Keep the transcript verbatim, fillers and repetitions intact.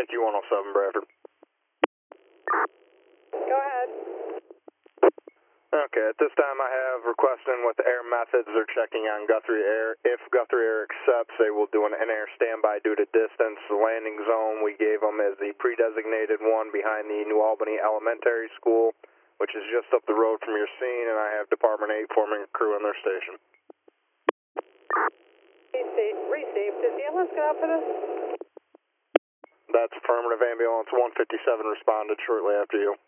Yankee one oh seven, Bradford. Go ahead. Okay, at this time I have requesting what the air methods are checking on Guthrie Air. If Guthrie Air accepts, they will do an in-air standby due to distance. The landing zone we gave them is the pre-designated one behind the New Albany Elementary School, which is just up the road from your scene, and I have Department eight forming a crew in their station. Received. Did the ambulance get out for this? That's affirmative. Ambulance one fifty-seven responded shortly after you.